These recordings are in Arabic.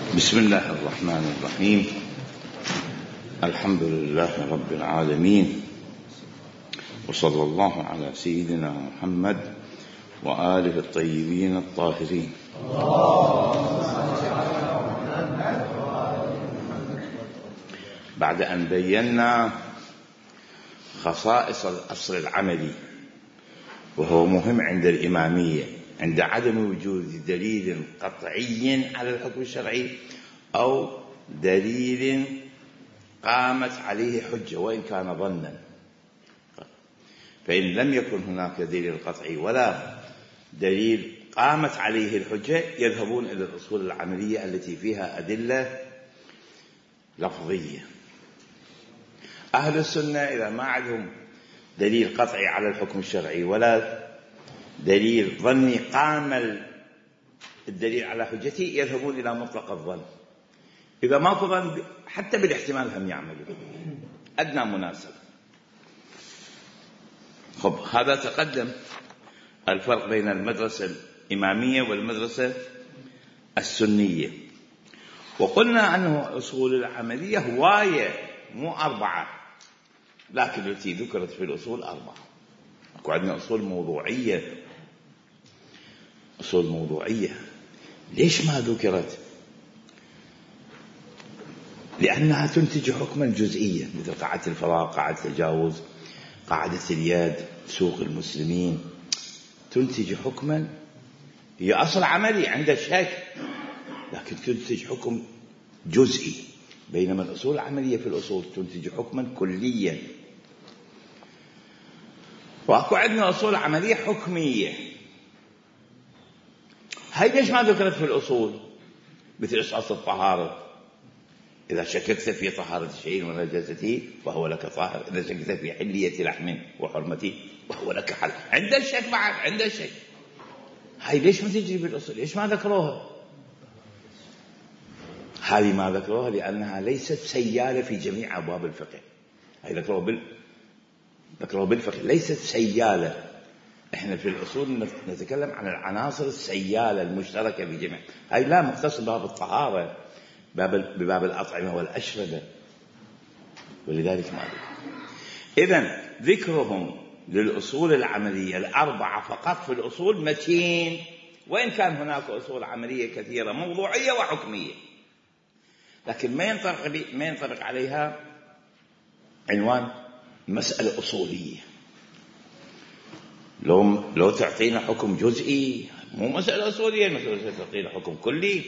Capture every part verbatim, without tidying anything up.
بسم الله الرحمن الرحيم. الحمد لله رب العالمين، وصلى الله على سيدنا محمد وآله الطيبين الطاهرين. بعد أن بينا خصائص الأصل العملي، وهو مهم عند الإمامية عند عدم وجود دليل قطعي على الحكم الشرعي أو دليل قامت عليه حجة وإن كان ظنا، فإن لم يكن هناك دليل قطعي ولا دليل قامت عليه الحجة يذهبون إلى الأصول العملية التي فيها أدلة لفظية. أهل السنة إذا ما عندهم دليل قطعي على الحكم الشرعي ولا دليل ظني قام الدليل على حجته يذهبون إلى مطلق الظن. إذا ما ظن حتى بالاحتمال هم يعملوا أدنى مناسبة. خب، هذا تقدم الفرق بين المدرسة الإمامية والمدرسة السنية، وقلنا أنه أصول العملية هواية مو أربعة، لكن التي ذكرت في الأصول أربعة. أكو عندنا أصول موضوعية. أصول موضوعية ليش ما ذكرت؟ لأنها تنتج حكما جزئيا، مثل قاعدة الفراغ، قاعدة التجاوز، قاعدة اليد، سوق المسلمين، تنتج حكما هي أصل عملي عند الشك، لكن تنتج حكم جزئي، بينما الأصول العملية في الأصول تنتج حكما كليا. وأكو عندنا أصول عملية حكمية، هاي ليش ما ذكرت في الأصول؟ مثل أساس الطهارة، إذا شككت في طهارة شيء ونجاسته فهو لك طاهر، إذا شككت في حلية لحم وحرمته فهو لك حل. عند الشك بعد، عند الشك. هاي ليش ما تجري في الأصول؟ ليش ما ذكروها؟ هذه ما ذكروها لأنها ليست سيالة في جميع أبواب الفقه. هاي ذكروها بال ذكروها بالفقه، ليست سيالة. احنا في الأصول نتكلم عن العناصر السيالة المشتركة في جميع. هاي لا مختص بباب الطهارة، باب بباب الأطعمة والأشربة، ولذلك ما ذكر. إذن ذكرهم للأصول العملية الأربعة فقط في الأصول متين، وإن كان هناك أصول عملية كثيرة موضوعية وحكمية، لكن ما ينطبق ما ينطبق عليها عنوان مسألة أصولية. لو لو تعطينا حكم جزئي مو مسألة أصولية، المسألة تعطينا حكم كلي.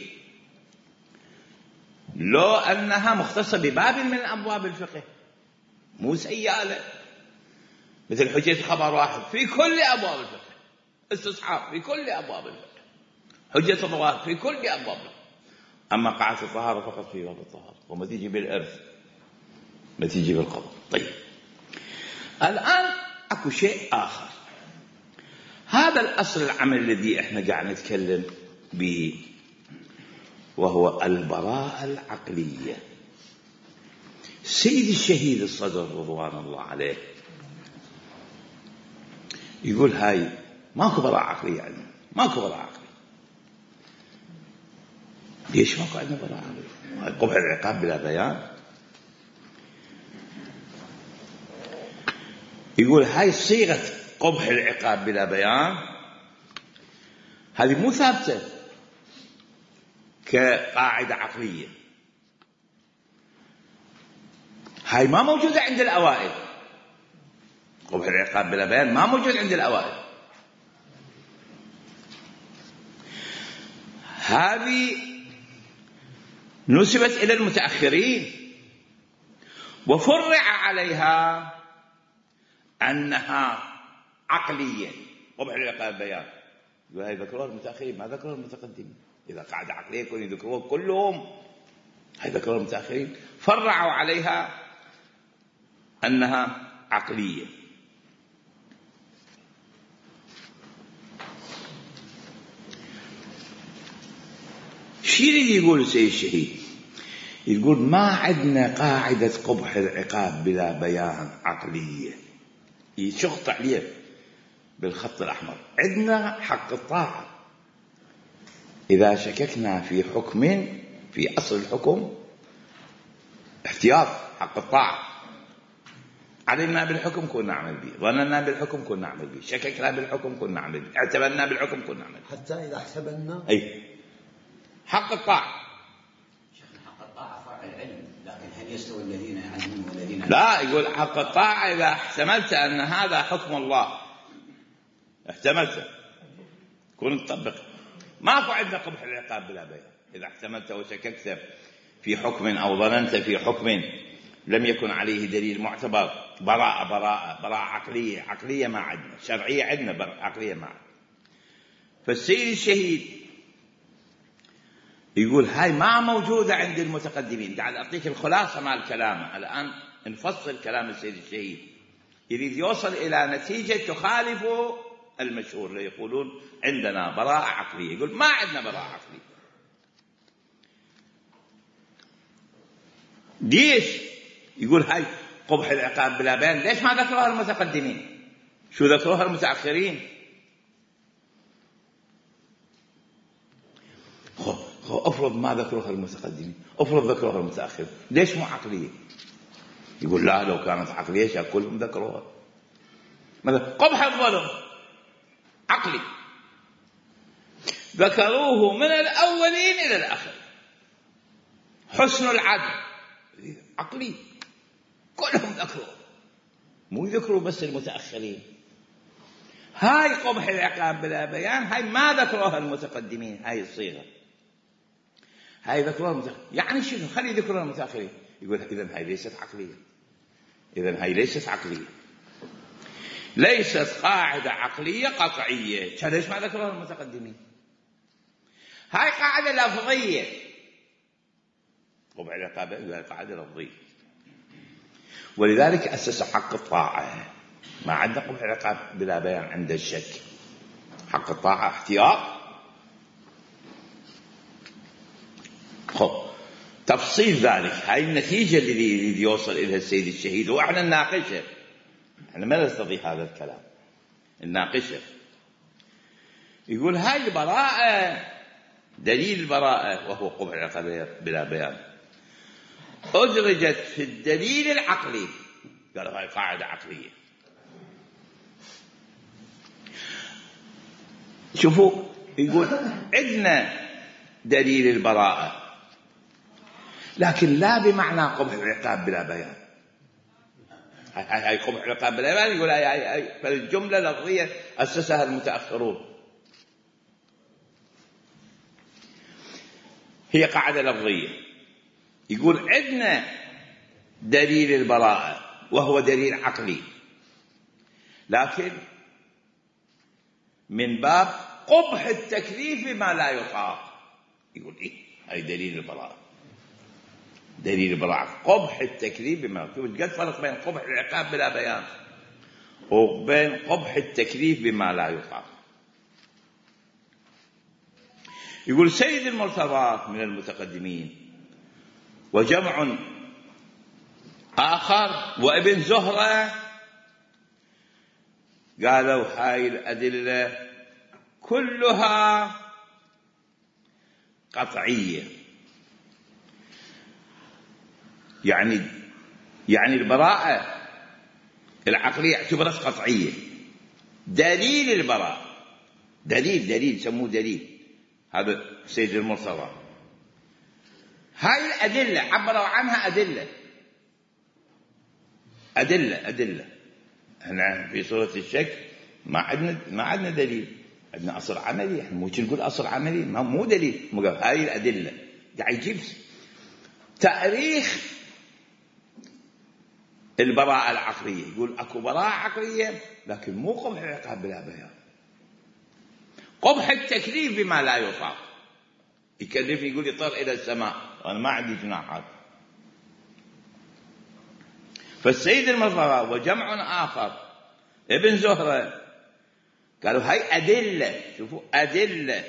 لو أنها مختصة بباب من أبواب الفقه مو سيالة، مثل حجة خبر واحد في كل أبواب الفقه، استصحاب في كل أبواب الفقه، حجة الظواهر في كل أبواب الفقه. أما قاعدة الطهارة فقط في باب الطهارة، وما تيجي بالإرث، ما تيجي بالقبض. طيب، الآن أكو شيء آخر. هذا الأصل العمل الذي احنا قاعد نتكلم به وهو البراءة العقلية. سيد الشهيد الصدر رضوان الله عليه يقول هاي ماكو براءة عقلية عندنا، ماكو براءة عقلية. ليش ماكو عندنا براءة عقلية؟ هاي قبح العقاب بلا بيان. يقول هاي صيغة قبح العقاب بلا بيان هذه مو ثابتة كقاعدة عقلية، هاي ما موجودة عند الأوائل. قبح العقاب بلا بيان ما موجود عند الأوائل. هذه نسبت إلى المتأخرين وفرع عليها أنها عقلية. قبح العقاب بيان وهي ذكروها المتأخرين، ما ذكروها المتقدمين. إذا قاعدة عقلية يكون يذكروها كلهم، هي ذكروها المتأخرين فرعوا عليها أنها عقلية. شو يريد يقول سيد الشهيد؟ يقول ما عندنا قاعدة قبح العقاب بلا بيان عقلية، يشخط عليه بالخط الأحمر. عندنا حق الطاعة، إذا شككنا في حكم في أصل الحكم احتياط حق الطاعة. علمنا بالحكم كنا نعمل به، ظننا بالحكم كنا نعمل به، شككنا بالحكم كنا نعمل به، اعتبرنا بالحكم كنا نعمل به، حتى إذا احتملنا. أي حق الطاعة. شيخنا حق الطاعة فرع العلم، لكن هل يستوي الذين يعلمون والذين لا؟ يقول حق الطاعة إذا احتملت أن هذا حكم الله، احتملت كون تطبق، ماكو عندنا قبح العقاب بلا بيان. إذا احتملت وشككت في حكم أو ظننت في حكم لم يكن عليه دليل معتبر، براءة براءة براءة عقلية، عقلية ما عندنا، شرعية عندنا، عقلية ما عندنا. فالسيد الشهيد يقول هاي ما موجودة عند المتقدمين. تعال أعطيك الخلاصة مع الكلام الآن، نفصل كلام السيد الشهيد. يريد يوصل إلى نتيجة تخالف المشهور اللي يقولون عندنا براءة عقلية، يقول ما عندنا براءة عقلية. ليش؟ يقول هاي قبح العقاب بلا بيان، ليش ما ذكروها المتقدمين؟ شو ذكروها المتأخرين؟ خو خو افرض ما ذكروها المتقدمين، افرض ذكروها المتأخرين، ليش مو عقلية؟ يقول لا، لو كانت عقلية شا كلهم ذكروها. مثلا قبح الظلم عقلي، ذكروه من الأولين إلى الآخر. حسن العدل عقلي، كلهم ذكروه، مو يذكروا بس المتأخرين. هاي قبح العقاب بلا بيان، هاي ما ذكروها المتقدمين، هاي الصيغة هاي ذكروها المتأخرين. يعني شنو؟ خلي يذكروها المتأخرين. يقول إذن هاي ليست عقلية، إذن هاي ليست عقلية، ليست قاعدة عقلية قطعية. ليش ما ذكروها المتقدمين؟ هاي قاعدة لفظية، قبح العقاب قاعدة لفظية، ولذلك أسس حق الطاعة. ما عندنا قبح العقاب بلا بيان عند الشك، حق الطاعة احتياط. خب تفصيل ذلك، هاي النتيجة اللي يوصل إليها السيد الشهيد، وإحنا نناقشه، إحنا ما نستطيع هذا الكلام، نناقشه. يقول هاي البراءة، دليل البراءة وهو قبح العقاب بلا بيان، أدرجت في الدليل العقلي. قالوا هاي قاعدة عقلية. شوفوا، يقول عندنا دليل البراءة، لكن لا بمعنى قبح العقاب بلا بيان. هاي هاي قبح العقاب بلا بيان، يقول هاي هاي هاي فالجملة لفظية أسسها المتأخرون، هي قاعدة لفظية. يقول عندنا دليل البراءة وهو دليل عقلي، لكن من باب قبح التكليف بما لا يطاق. يقول إيه؟ هاي دليل البراءة، دليل البراءة قبح التكليف بما. شوف قد فرق بين قبح العقاب بلا بيان وبين قبح التكليف بما لا يطاق. يقول سيد المرتضى من المتقدمين وجمع آخر وابن زهرة قالوا هاي الأدلة كلها قطعية، يعني يعني البراءة العقلية اعتبرت قطعية. دليل البراءة، دليل دليل سموه دليل، هذا سيد المرتضى. هاي الأدلة عبروا عنها أدلة أدلة أدلة. احنا في صورة الشك ما عندنا ما عندنا دليل، عندنا أصل عملي. احنا مو نقول أصل عملي، ما مو دليل. هاي الأدلة قاعد يجيب تاريخ البراءة العقلية. يقول أكو براءة عقلية لكن مو قبح العقاب بلا بيان، قبح التكليف بما لا يطاق. يكلف يقول يطير إلى السماء وأنا ما عندي جناحات. فالسيد المرتضى وجمع آخر ابن زهرة قالوا هاي أدلة، شوفوا أدلة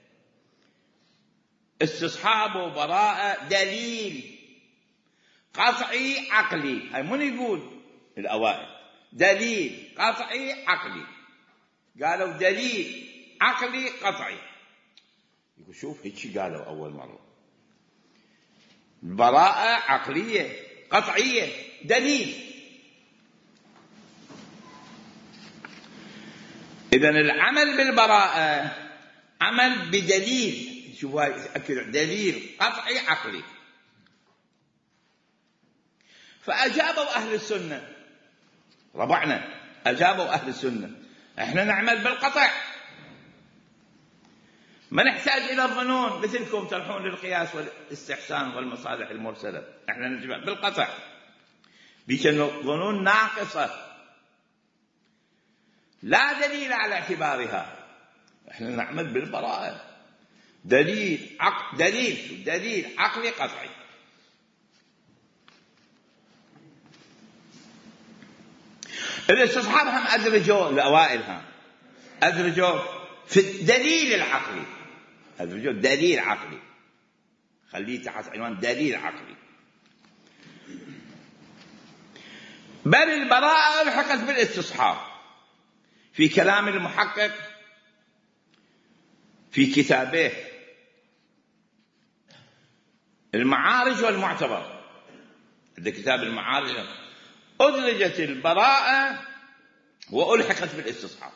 استصحاب براءة دليل قطعي عقلي. هاي من يقول الأوائل دليل قطعي عقلي، قالوا دليل عقلي قطعي. يقول شوف هيك قالوا أول مرة. براءة عقلية قطعية دليل. إذن العمل بالبراءة عمل بدليل، شوفوا هاي دليل قطعي عقلي. فأجابوا أهل السنة، ربعنا أجابوا أهل السنة إحنا نعمل بالقطع، ما نحتاج إلى الظنون مثلكم تلحون للقياس والاستحسان والمصالح المرسلة، إحنا نجمع بالقطع بيشنو ظنون ناقصة لا دليل على اعتبارها، إحنا نعمل بالبراءة دليل عق... دليل دليل عقلي قطعي. الاستصحاب هم أدرجوا الأوائل، هم أدرجوا في الدليل العقلي، أدرجوا دليل عقلي، خليه تحت عنوان دليل عقلي. بل البراءة ألحقت بالاستصحاب في كلام المحقق في كتابه المعارج والمعتبر، هذا كتاب المعارج، أدرجت البراءة وألحقت بالاستصحاب،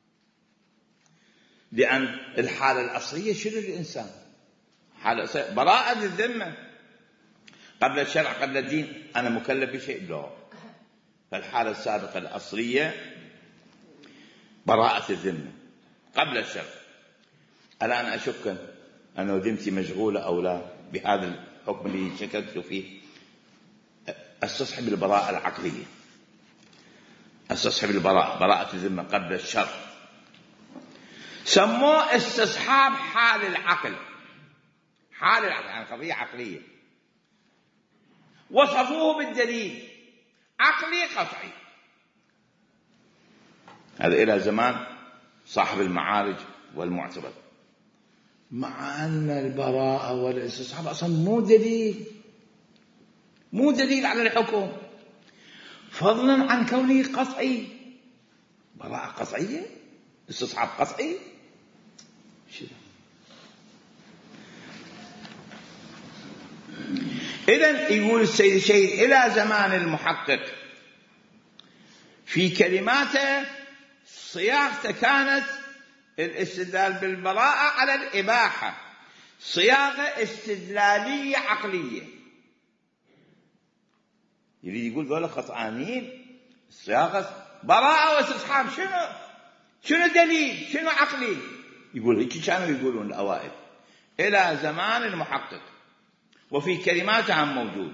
لأن الحالة الأصلية شنو الإنسان؟ حالة براءة الذمة قبل الشرع قبل الدين، أنا مكلف بشيء؟ لا. فالحالة السابقة الأصلية براءة الذمة قبل الشرع. الآن أشك أن ذمتي مشغولة أو لا بهذا الحكم اللي شككت فيه، استصحب البراءة العقلية، استصحب البراءة براءة الذمة قبل الشرع، سموه استصحاب حال العقل، حال العقل يعني قضية عقلية، وصفوه بالدليل عقلي قطعي. هذا إلى زمان صاحب المعارج والمعتبر، مع أن البراءة والاستصحاب أصلا مو دليل، مو دليل على الحكم، فضلا عن كونه قطعي. براءة قطعية، استصحاب قطعي، إذن يقول السيد الشهيد إلى زمان المحقق في كلماته صياغته كانت الاستدلال بالبراءة على الإباحة صياغة استدلالية عقلية. يريد يقول ذولا خطأانين، صياغة براءة واستصحاب شنو شنو دليل شنو عقلي؟ يقول هيك كانوا يقولون الأوائل إلى زمان المحقق، وفي كلماتهم موجود.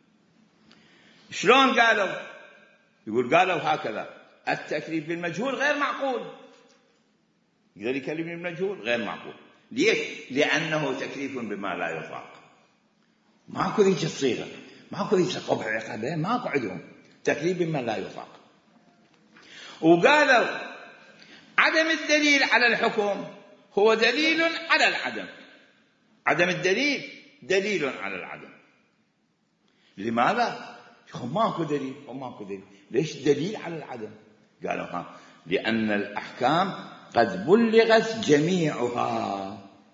شلون قالوا؟ يقول قالوا هكذا: التكليف بالمجهول غير معقول. يقدر يكلم بالمجهول غير معقول. ليش؟ لأنه تكليف بما لا يطاق. ماكو ذيك الصيغة، ماكو ذيك قبح عقابين، ماكو عندهم تكليف بما لا يطاق. وقالوا عدم الدليل على الحكم هو دليل على العدم. عدم الدليل دليل على العدم. لماذا؟ ماكو دليل وماكو دليل. ليش دليل على العدم؟ قالوا ها لأن الأحكام قد بلغت جميعها.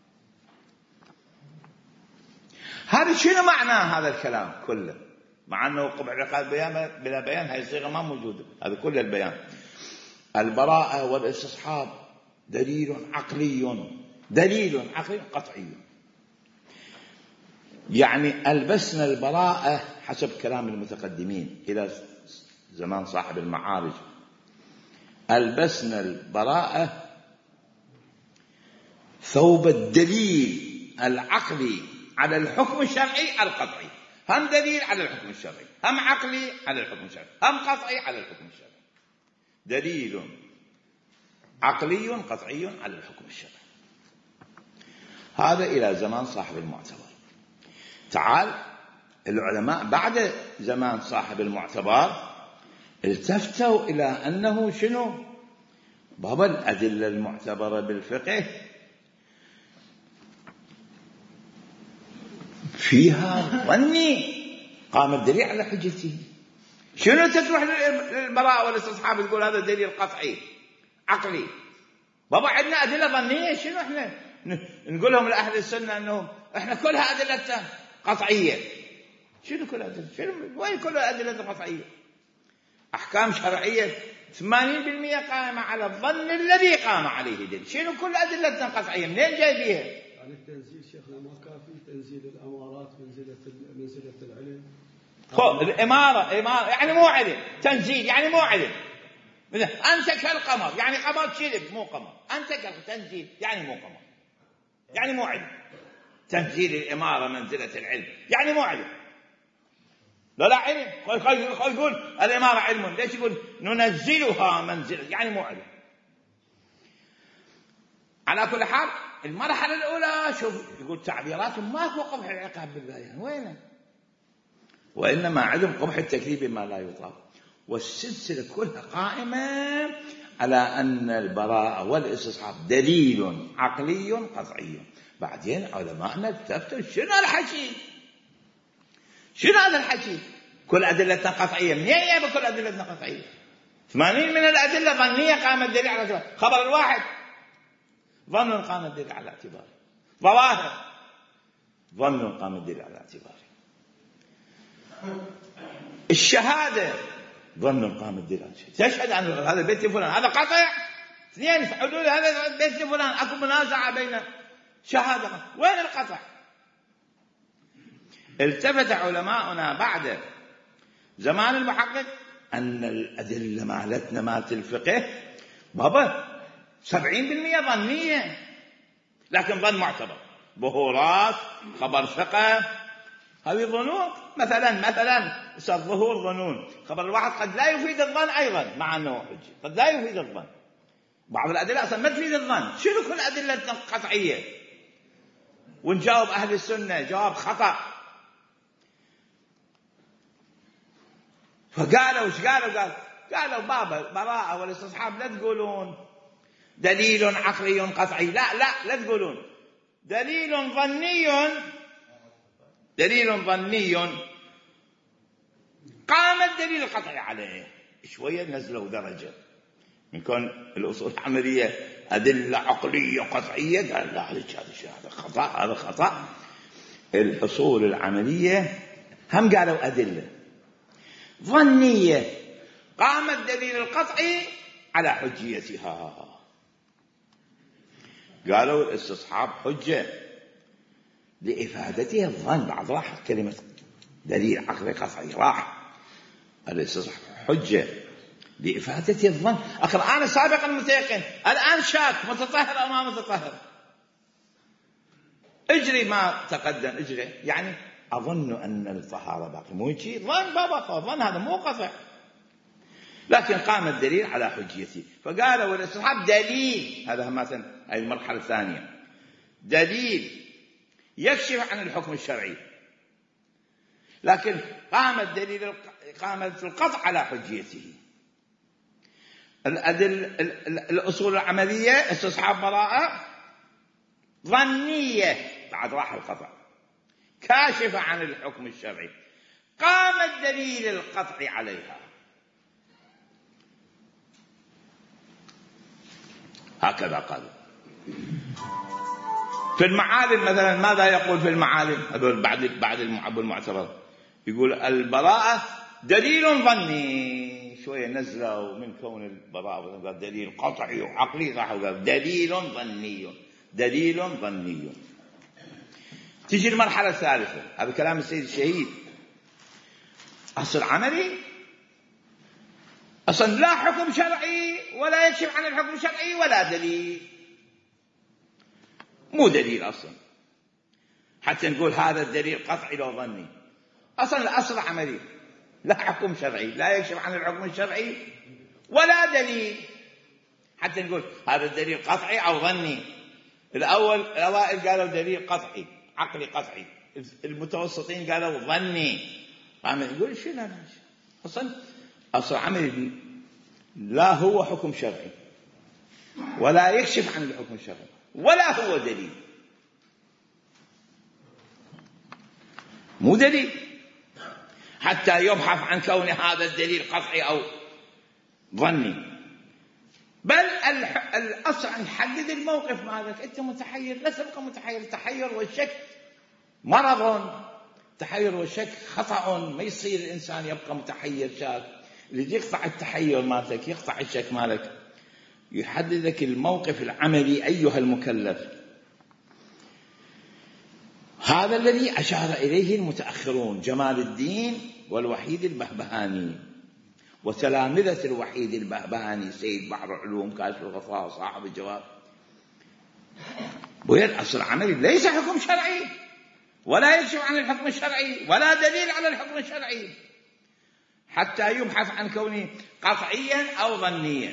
هذا شنو معناه هذا الكلام كله؟ مع أنه قبح العقاب بيان بلا بيان هاي الصيغة ما موجودة، هذا كل البيان. البراءة والاستصحاب دليل عقلي، دليل عقلي قطعي. يعني ألبسنا البراءة حسب كلام المتقدمين إلى زمان صاحب المعارج، ألبسنا البراءة ثوب الدليل العقلي على الحكم الشرعي القطعي. هم دليل على الحكم الشرعي، هم عقلي على الحكم الشرعي، هم قطعي على الحكم الشرعي. دليل عقلي قطعي على الحكم الشرعي. هذا إلى زمان صاحب المعتبر. تعال العلماء بعد زمان صاحب المعتبر التفتوا إلى أنه شنو؟ بابا الأدلة المعتبرة بالفقه فيها ظني قام الدليل على حجته. شنو تروح للبراءة والاستصحاب تقول هذا دليل قطعي عقلي؟ بابا عندنا أدلة ظنية. شنو احنا نقول لهم لأهل السنة أنهم احنا كلها أدلة قطعية؟ شنو كل الأدلة؟ شنو وين كل الأدلة القطعية؟ أحكام شرعية ثمانين بالمئة قائمة على الظن الذي قام عليه دليل. شنو كل أدلة قطعية؟ منين جايبيها؟ يعني التنزيل شيخنا ما كافي، تنزيل الأمارات منزلة منزلة العلم. خو الإمارة إمارة يعني مو علم، تنزيل يعني مو علم. أنت كالقمر يعني قمر شلب مو قمر، أنت كالتنزيل يعني مو قمر يعني مو علم. تنزيل الإمارة منزلة العلم يعني مو علم. لا لا علم. خل يقول الإمارة علم، ليش يقول ننزلها منزلة يعني مو علم؟ على كل حال المرحلة الأولى شوف يقول تعبيرات ما هو قبح العقاب بالبيان وينه، وإنما عدم قبح التكليف بما لا يطاق. والسلسلة كلها قائمة على أن البراءة والاستصحاب دليل عقلي قطعي. بعدين علماءنا تفتوا شنو الحكي؟ شنو هذا الحكي؟ كل أدلة قطعية. منين يا بكل أدلة قطعية؟ ثمانين من الأدلة ظنية قام الدليل على اعتباره. خبر الواحد ظن قام الدليل على اعتباره. ظواهر ظن قام الدليل على اعتباره. الشهادة ظن قام الدليل على اعتباره. تشهد عن هذا بيت فلان هذا قطع. اثنين حدود هذا بيت فلان أكو منازعة بين شهادة. وين القطع؟ التفت علماؤنا بعد زمان المحقق أن الأدلة مالتنا مالت الفقه بابا سبعين بالمئة ظنية، لكن ظن معتبر. ظهورات خبر ثقة هذه ظنون. مثلا مثلا الظهور ظنون. خبر الواحد قد لا يفيد الظن أيضا مع أنه حجة، قد لا يفيد الظن. بعض الأدلة أصلا ما تفيد الظن. شنو كل أدلة قطعية؟ ونجاوب أهل السنة جواب خطأ. فقالوا وش قالوا؟ قال قالوا بابا براءة والاستصحاب لا تقولون دليل عقلي قطعي، لا لا لا تقولون دليل ظني. دليل ظني قام الدليل القطعي عليه. شوية نزلوا درجة من كون الأصول العملية أدلة عقلية قطعية، قال لا هذا خطأ هذا خطأ. الأصول العملية هم قالوا أدلة ظنية قام الدليل القطعي على حجيتها. قالوا الاستصحاب حجة لإفادته الظن. بعد راح كلمة دليل عقلي قطعي راح الاستصحاب حجة لإفادته الظن. أخر أنا سابقا متيقن الآن شاك متطهر أو ما متطهر اجري ما تقدم اجري يعني أظن أن الطهارة باقي مو شيء ظن بابا ظن هذا مو قطع، لكن قام الدليل على حجيته. فقالوا والاستصحاب دليل. هذا مثلا هذه المرحلة الثانية دليل يكشف عن الحكم الشرعي، لكن قام الدليل قامت القطع على حجيته. الأدل الأصول العملية استصحاب براءة ظنية بعد راح القطع كاشفة عن الحكم الشرعي، قام الدليل القطعي عليها. هكذا قالوا. في المعالم مثلا ماذا يقول في المعالم؟ هذول بعد بعد المعب المعتبر يقول البراءة دليل ظني. شوية نزلوا من كون البراءة دليل قطعي وعقلي راح وقال دليل ظني. دليل ظني. تيجي المرحلة الثالثة. هذا كلام السيد الشهيد. أصل عملي أصلا لا حكم شرعي ولا يكشف عن الحكم الشرعي ولا دليل. مو دليل أصلا حتى نقول هذا الدليل قطعي لو ظني. أصلا الأصل عملي لا حكم شرعي لا يكشف عن الحكم الشرعي ولا دليل حتى نقول هذا الدليل قطعي أو ظني. الأول الأوائل قالوا دليل قطعي عقلي قطعي، المتوسطين قالوا ظني. قام يقول شنو هذا؟ أصلا أصل عملي لا هو حكم شرعي ولا يكشف عن الحكم الشرعي ولا هو دليل. مو دليل حتى يبحث عن كون هذا الدليل قطعي أو ظني، بل الأصل أن يحدد الموقف مالك. أنت متحير لا تبقى متحير. التحير والشك مرض التحير والشك خطأ، ما يصير الإنسان يبقى متحير شاك. اللي يقطع التحير مالتك يقطع الشك مالك، يحدد لك الموقف العملي أيها المكلف. هذا الذي أشار إليه المتأخرون، جمال الدين والوحيد البهبهاني وتلامذة الوحيد البهبهاني، سيد بحر العلوم، كاشف الغطاء، صاحب الجواب. وهي الأصل العملي ليس حكم شرعي، ولا يكشف عن الحكم الشرعي، ولا دليل على الحكم الشرعي، حتى يبحث عن كونه قطعيا أو ظنيا.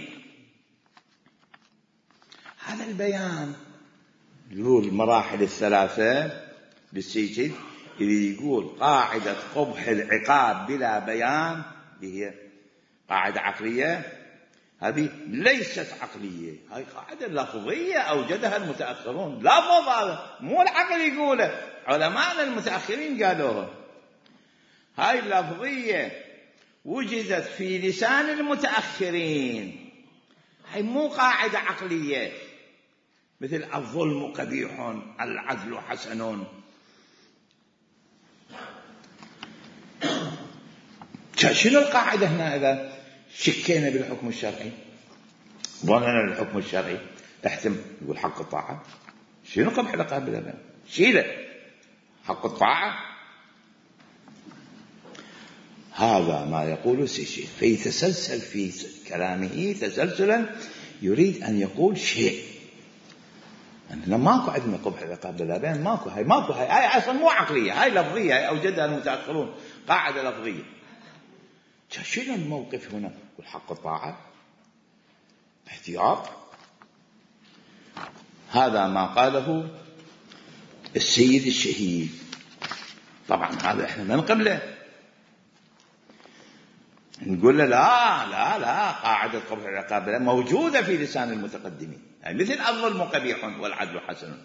هذا البيان له المراحل الثلاثة للسيسي، اللي يقول قاعدة قبح العقاب بلا بيان، هي قاعدة عقلية، هذه ليست عقلية، هاي قاعدة لفظية أوجدها المتأخرون، لفظ هذا مو العقل يقوله، علماء المتأخرين قالوها. هاي اللفظية وجدت في لسان المتأخرين، هاي مو قاعدة عقلية مثل الظلم قبيح العدل حسن. شنو القاعدة هنا إذا شكينا بالحكم الشرعي، ظننا الحكم الشرعي احتم يقول حق الطاعة؟ شنو قبح العقاب بلا بيان؟ شيله حق الطاعة. هذا ما يقول السيسي، فيتسلسل في كلامه تسلسلا، يريد أن يقول شيء أننا ماكو عندنا قبح العقاب بلا بيان، ماكو، هاي ماكو، هاي, هاي أصلا مو عقلية، هاي لفظية، هاي أوجدها المتأخرون، قاعدة لفظية. شنو الموقف هنا؟ والحق الطاعة احتياط. هذا ما قاله السيد الشهيد. طبعا هذا احنا ما نقبله، نقول له لا لا لا، قاعدة قبح العقاب موجودة في لسان المتقدمين، يعني مثل الظلم قبيح والعدل حسن،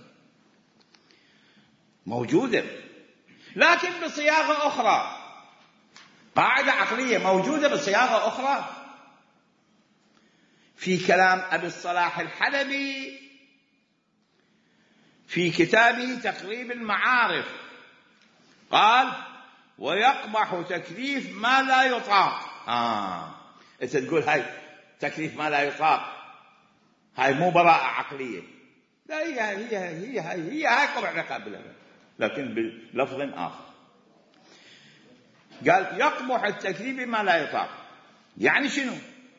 موجودة لكن بصياغة أخرى، قاعدة عقلية موجودة بصياغة أخرى. في كلام أبي الصلاح الحلبي في كتابه تقريب المعارف قال: ويقبح تكليف ما لا يطاق. آه أنت تقول هاي تكليف ما لا يطاق، هاي مو براءة عقلية، لا، هي هي هي هي هي هاي قبح العقاب لكن بلفظ آخر. قال: يقبح التكليف ما لا يطاق، يعني شنو؟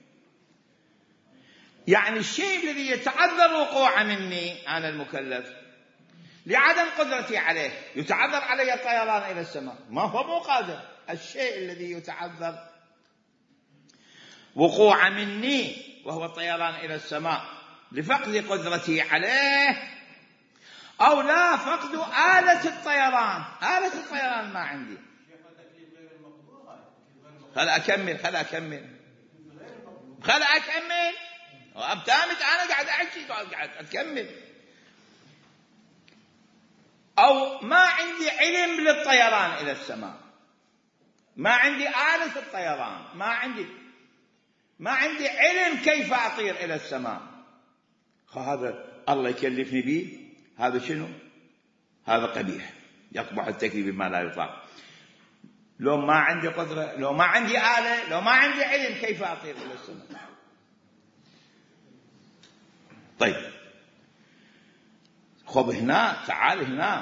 يعني الشيء الذي يتعذر وقوعه مني أنا المكلف لعدم قدرتي عليه، يتعذر علي الطيران إلى السماء، ما هو مو قادر. الشيء الذي يتعذر وقوعه مني وهو الطيران إلى السماء لفقد قدرتي عليه، أو لا فقد آلة الطيران، آلة الطيران ما عندي. خل أكمل خل أكمل خل أكمل وأبتامت أنا قاعد أحكي قاعد أكمل. أو ما عندي علم للطيران إلى السماء، ما عندي آلة الطيران، ما عندي ما عندي علم كيف أطير إلى السماء، هذا الله يكلفني به، هذا شنو؟ هذا قبيح، يقبح التكليف بما لا يطاق. لو ما عندي قدرة، لو ما عندي آلة، لو ما عندي علم كيف أطير إلى السماء. طيب خب هنا تعال، هنا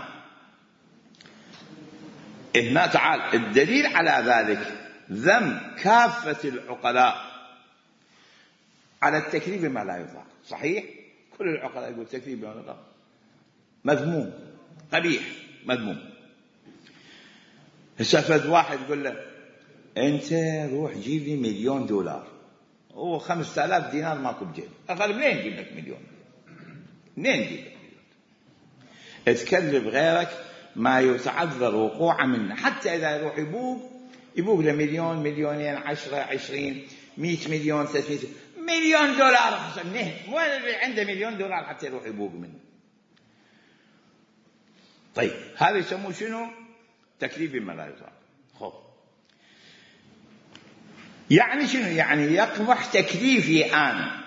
هنا تعال، الدليل على ذلك ذم كافة العقلاء على التكليف بما لا يطاق. صحيح كل العقلاء يقول تكليف بما لا يطاق مذموم قبيح مذموم. هسه فد واحد يقول له انت روح جيب لي مليون دولار، هو خمسة آلاف دينار ماكو بجيب، اقل منين يجيب لك مليون؟ منين يجيب لك؟ تكلف غيرك ما يتعذر وقوعه منه، حتى اذا يروح يبوق يبوق له مليون، مليونين، عشرة، عشرين، مئة مليون، ثلاثمئة مليون دولار. منين؟ وين اللي عنده مليون دولار حتى يروح يبوق منه؟ طيب هذا يسموه شنو؟ تكليف بما لا يطاق. خب يعني شنو؟ يعني يقبح تكليفي أنا،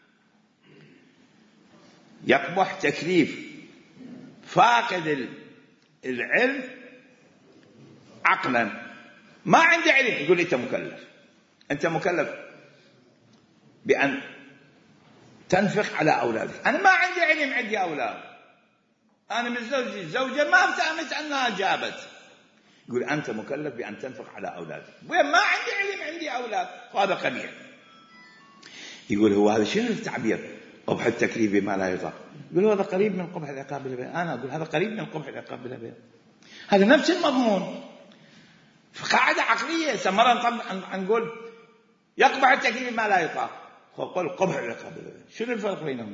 يقبح تكليف فاقد العلم عقلا ما عندي علم، يقول أنت مكلف، أنت مكلف بأن تنفق على أولادك. أنا ما عندي علم، عندي أولاد، أنا من زوجي الزوجة ما افتهمت أنها جابت. يقول أنت مكلف بأن تنفق على أولادك. ما عندي علم، عندي أولاد، وهذا قبيح. يقول هو هذا شنو التعبير؟ قبح التكليف بما لا يطاق. يقول هذا قريب من قبح العقاب بلا بيان. أنا أقول هذا قريب من قبح العقاب بلا بيان، هذا نفس المضمون. قاعدة عقلية. مرة نقول يقبح التكليف بما لا يطاق، وقل قبح العقاب بلا بيان. شنو الفرق بينهما؟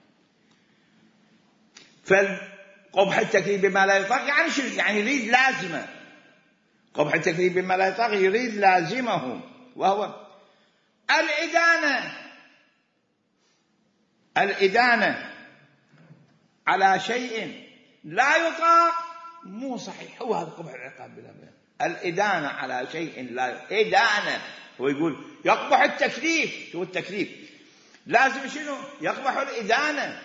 فقبح التكليف بما لا يطاق يعني شنو؟ يعني يريد لازمه. قبح التكليف بما لا يطاق يريد لازمه، وهو الإدانة. الإدانة على شيء لا يطاق مو صحيح، هو هذا قبح العقاب بلا بيان. الإدانة على شيء لا إدانة. هو يقول يقبح التكليف. شو التكليف؟ لازم شنو؟ يقبح الإدانة.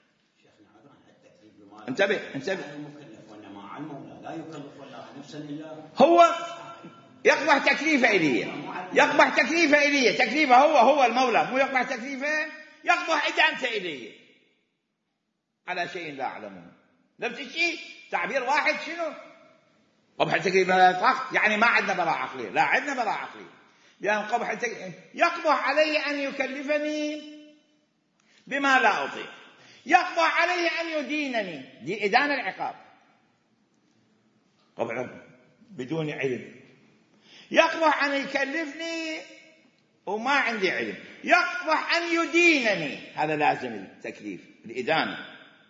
انتبه انتبه. لا يكلف الله نفسا إلا هو يقبح تكليفه إليه، يقبح تكليفه إليه، تكليفه هو هو المولى، مو يقبح تكليفه، يقبح إدانته إليه على شيء لا أعلمه. نفس الشيء، تعبير واحد. شنو قبح التكليف لا يطاق؟ يعني ما عندنا براءة عقلية. لا عندنا براءة عقلية، لأن قبح التكليف يقبح علي أن يكلفني بما لا أطيق، يقبح عليه أن يدينني، دي إدانة العقاب، قبح بدون علم. يقبح أن يكلفني وما عندي علم، يقبح أن يدينني، هذا لازم التكليف الإدانة.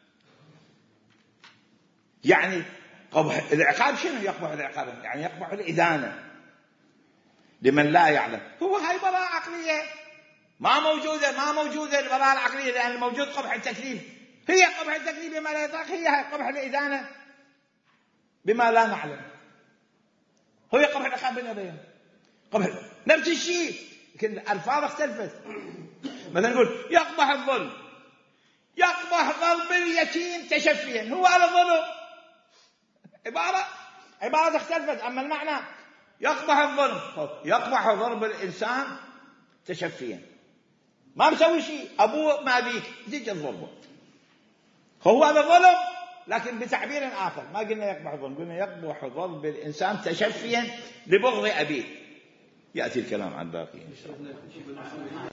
يعني قبح العقاب شنو؟ يقبح العقاب يعني يقبح الإدانة لمن لا يعلم. هو هاي براءة عقلية ما موجودة، ما موجودة البراءة العقلية، لأن الموجود قبح التكليف. هي قبح التكليف بما لا يطاق، هي قبح الإدانة بما لا نعلم، هو قبح العقاب بلا بيان. قبح نفس الشيء، لكن الألفاظ اختلفت. مثلا نقول يقبح الظلم، يقبح ضرب اليتيم تشفيا، هو على الظلم. عبارة عبارة اختلفت، أما المعنى يقبح الظلم، يقبح ضرب الإنسان تشفيا، ما مسوي شيء، أبوه ما بيك تيجي الظلم، هو هذا ظلم لكن بتعبير آخر. ما قلنا يقبح الظلم، قلنا يقبح ضرب الإنسان تشفيا لبغض أبيه. يأتي الكلام عن باقي إن شاء الله.